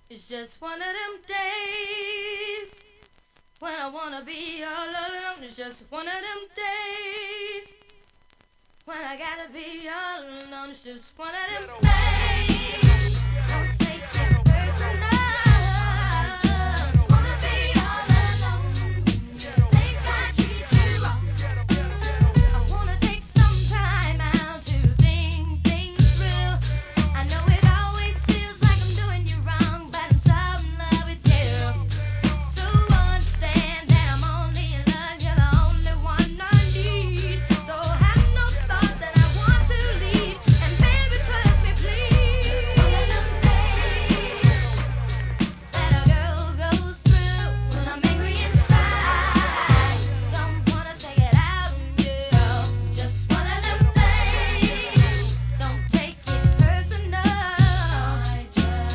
It's just one of them days when I wanna be all alone. It's just one of them days when I gotta be all alone. It's just one of them days.